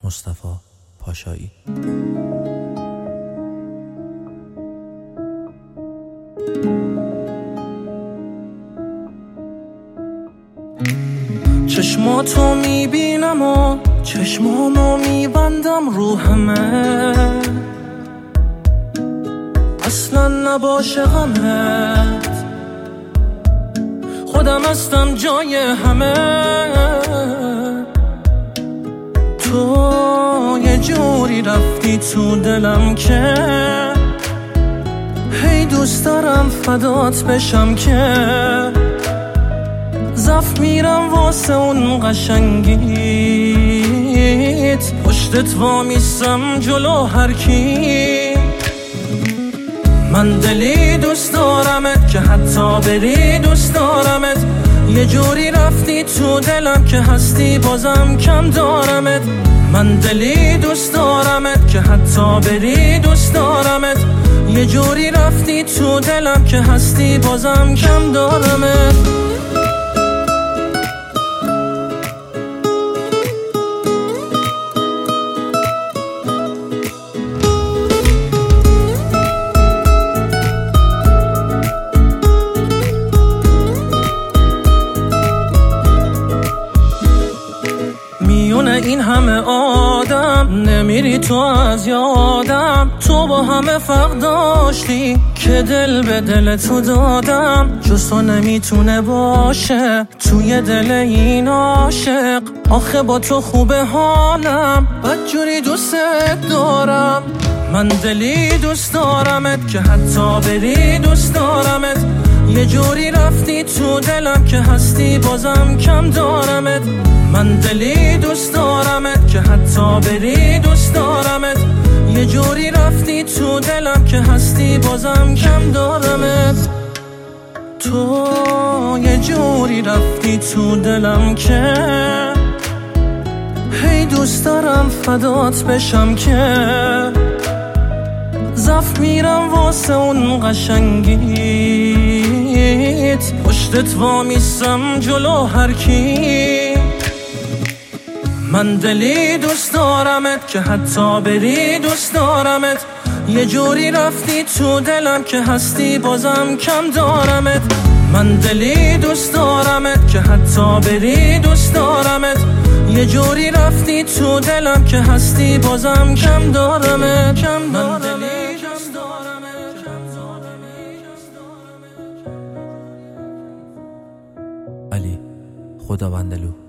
مصطفی پاشایی. چشماتو میبینم و چشمامو میبندم رو همه، اصلا نباشه غمت، خودم هستم جای همه. تو یه جوری رفتی تو دلم که هی دوست دارم فدات بشم، که زف میرم واسه اون قشنگیت، پشتت وامیستم جلو هر کی. من دلی دوست دارمت که حتی بری دوست دارمت، یه جوری رفتی تو دلم که هستی بازم کم دارمت. من دلی دوست دارمت که حتی بری دوست دارمت، یه جوری رفتی تو دلم که هستی بازم کم دارمت. این همه آدم نمیری تو از یادم، تو با همه فرق داشتی که دل به دل تو دادم. جز تو نمیتونه باشه توی دل این عاشق، آخه با تو خوبه حالم، بدجوری دوست دارم. من دلی دوست دارمت که حتی بری دوست دارمت، یه جوری رفتی تو دلم که هستی بازم کم دارمت. من دلی دوست دارمت که حتی بری دوست دارمت، یه جوری رفتی تو دلم که هستی بازم کم دارمت. تو یه جوری رفتی تو دلم که هی دوست دارم فدات بشم، که زف میرم واسه اون قشنگیت، پشتت وامیستم جلو هر کی. من دلی دوست دارمت که حتی بری دوست دارمت، یه جوری رفتی تو دلم که هستی بازم کم دارمت. من دلی دوست دارمت که حتی بری دوست دارمت، یه جوری رفتی تو دلم که هستی بازم کم دارمت. من دلی دوست دارمت. علی خداوندلو.